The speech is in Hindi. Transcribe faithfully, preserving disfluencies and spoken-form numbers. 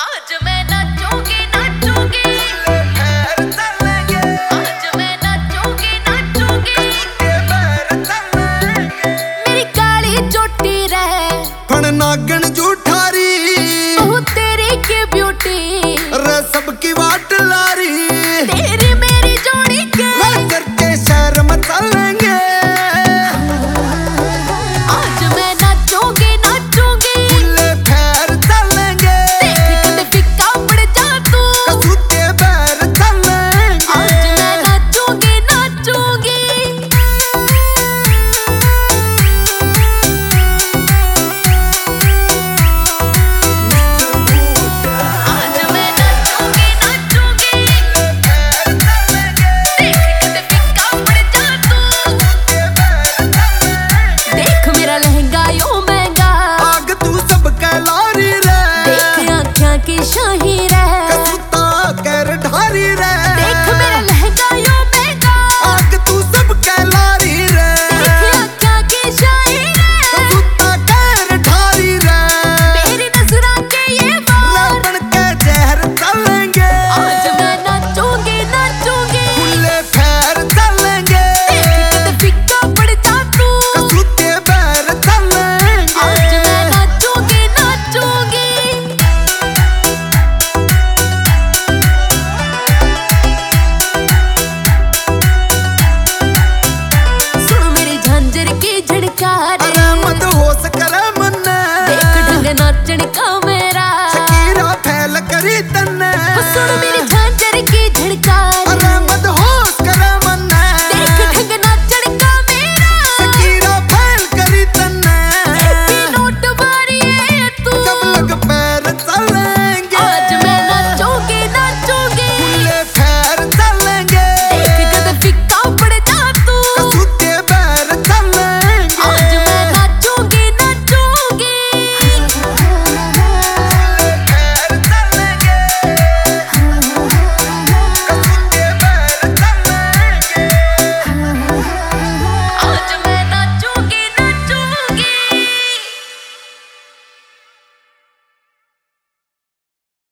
आज मैं नाचूंगी नाचूंगी पैर चलेंगे, आज मैं नाचूंगी नाचूंगी मेरी काली चोटी रहे फण नागन जूठारी ओह तेरी की ब्यूटी रे सबकी वाट लारी तेरी मेरी जोड़ी के नजर के शहर में चलेंगे। आज मैं नाचूंगी नाचूंगी फुल्ले पैर चलेंगे, देख के फिक्का पड़ जा तू कसूते पैर चलेंगे। आज मैं नाचूंगी नाचूंगी आज मैं नाचूंगी नाचूंगी देख के फिक्का पड़ जा तू देख मेरा लहंगा यो महंगा आग तू सब लारी रे, देख आँखियाँ की शाही रे कसूता कर ढारी रे। देख मेरा लहंगा यो महंगा आग तू सब लारी रे, देख आँखियाँ की शाही रे कसूता कर ढारी रे। मेरी नजरा के ये वार रावण के जहर चलेंगे, आज मैं नाचूंगी नाचूंगी फुल्ले पैर चलेंगे, देख के फिक्का पड़ जा तू कसूते पैर चलेंगे। आज मैं नाचूंगी नाचूंगी सुन मेरी झांझर की झड़कार अरे मत होश करे मन्ने, देख ढंग नाचन का मेरा शकीरा फैल करी तन्ने। सुन मेरी